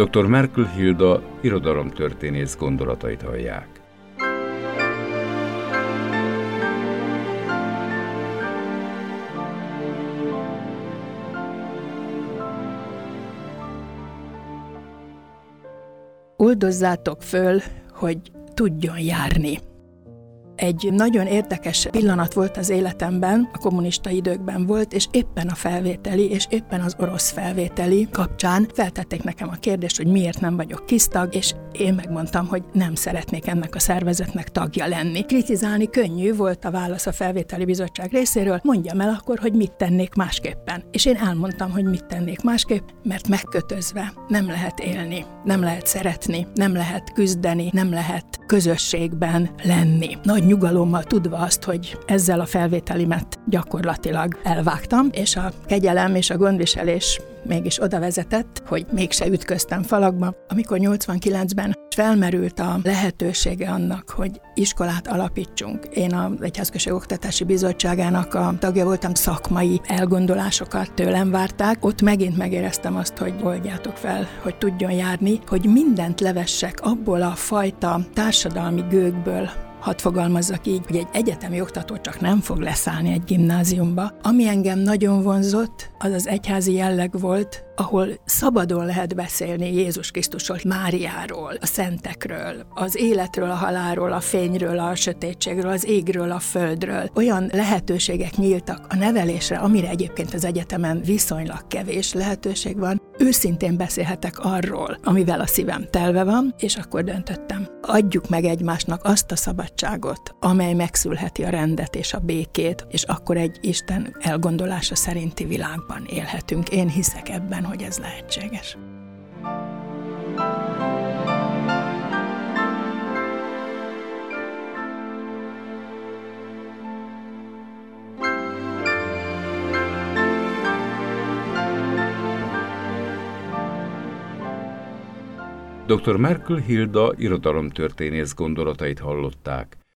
Dr. Merkel Hilda irodalomtörténész gondolatait hallják. Oldozzátok föl, hogy tudjon járni. Egy nagyon érdekes pillanat volt az életemben, a kommunista időkben volt, és éppen a felvételi, és éppen az orosz felvételi kapcsán feltették nekem a kérdést, hogy miért nem vagyok KISZ-tag, és én megmondtam, hogy nem szeretnék ennek a szervezetnek tagja lenni. Kritizálni könnyű, volt a válasz a felvételi bizottság részéről, mondjam el akkor, hogy mit tennék másképpen. És én elmondtam, hogy mit tennék másképp, mert megkötözve nem lehet élni, nem lehet szeretni, nem lehet küzdeni, nem lehet közösségben lenni. Nagy nyugalommal tudva azt, hogy ezzel a felvételimet gyakorlatilag elvágtam, és a kegyelem és a gondviselés mégis oda vezetett, hogy mégse ütköztem falakba. Amikor 89-ben felmerült a lehetősége annak, hogy iskolát alapítsunk. Én az Egyházközség Oktatási Bizottságának a tagja voltam, szakmai elgondolásokat tőlem várták. Ott megint megéreztem azt, hogy oldjátok fel, hogy tudjon járni, hogy mindent levessek abból a fajta társadalmi gőgből, hadd fogalmazzak így, hogy egy egyetemi oktató csak nem fog leszállni egy gimnáziumba. Ami engem nagyon vonzott, az az egyházi jelleg volt, ahol szabadon lehet beszélni Jézus Krisztusról, Máriáról, a szentekről, az életről, a halálról, a fényről, a sötétségről, az égről, a földről. Olyan lehetőségek nyíltak a nevelésre, amire egyébként az egyetemen viszonylag kevés lehetőség van. Őszintén beszélhetek arról, amivel a szívem telve van, és akkor döntöttem. Adjuk meg egymásnak azt a szabadságot, amely megszülheti a rendet és a békét, és akkor egy Isten elgondolása szerinti világban élhetünk. Én hiszek ebben, hogy ez lehetséges. Dr. Merkel Hilda irodalomtörténész gondolatait hallották.